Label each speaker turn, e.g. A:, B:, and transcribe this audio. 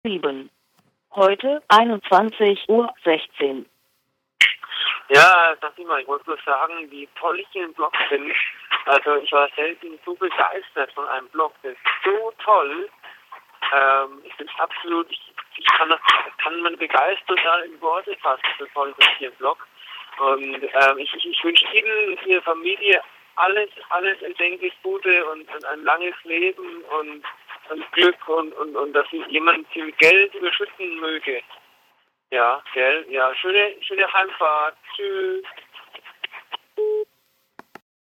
A: 7. Heute 21:16 Uhr.
B: Ja, sag ich mal, ich wollte nur sagen, wie toll ich den Blog finde. Also ich war selten so begeistert von einem Blog. Das ist so toll. Ich bin absolut, ich kann meine Begeisterung da in Worte fassen, so toll ist hier im Blog. Und ich wünsche Ihnen, Ihrer Familie alles erdenklich Gute und ein langes Leben und Glück und dass Ihnen jemand viel Geld überschütten möge. Ja, gell? Ja, schöne Heimfahrt. Tschüss.